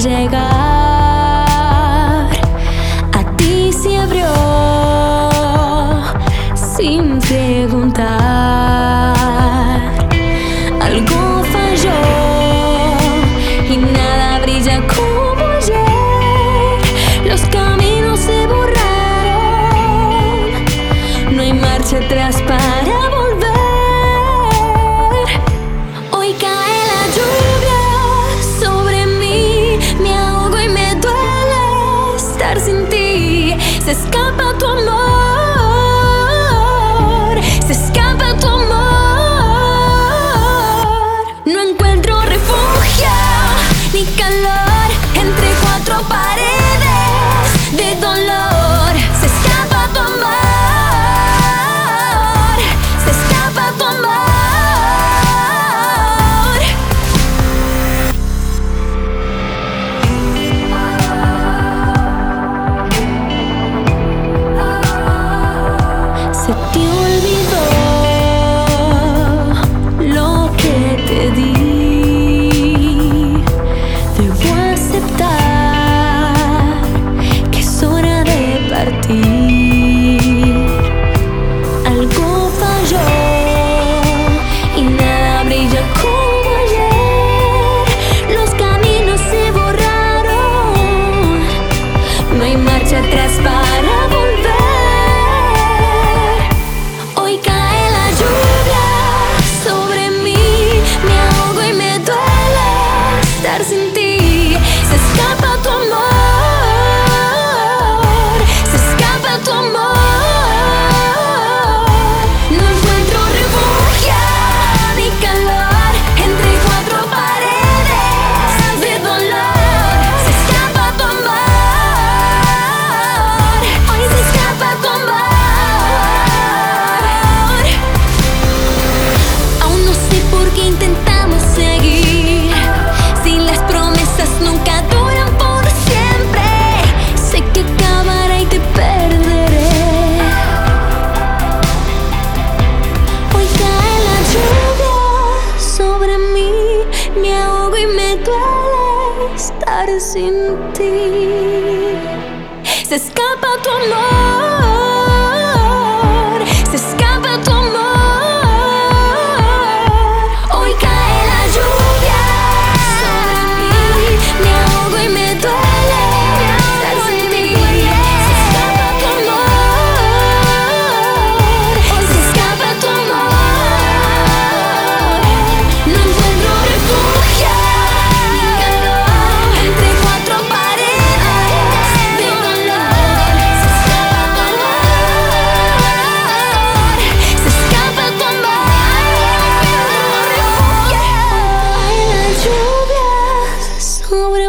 llegar. A ti se abrió sin preguntar. Algo falló y nada brilla como ayer. Los caminos se borraron, no hay marcha atrás para volver. Hoy cae la lluvia sobre mí, me ahogo y me duele estar sin ti. Se escapa tu amor, se escapa tu amor. No encuentro refugio ni calor entre cuatro paredes de dolor. Se escapa tu amor, se escapa tu amor. Se te olvidó lo que te di. Debo aceptar que es hora de partir. Algo falló y nada brilla como ayer. Los caminos se borraron, no hay marcha atrás para volver. Hoy cae la lluvia sobre mí, me ahogo y me duele estar sin ti. Se escapa tu amor, se escapa tu amor. No encuentro refugio ni calor entre cuatro paredes de dolor. Se escapa tu amor, hoy se escapa tu amor. Aún no sé por qué intentamos seguir, si las promesas nunca duran por siempre. Sé que acabará y te perderé. Hoy cae la lluvia sobre mí, me ahogo y me duele estar sin ti. Se escapa tu amor, se escapa tu amor. Hoy cae la lluvia sobre mí, me ahogo y me duele estar sin ti. Se escapa tu amor, hoy se escapa tu amor. No encuentro refugio ni calor entre cuatro paredes de dolor. Se escapa tu amor, se escapa tu amor. Hoy cae la lluvia sobre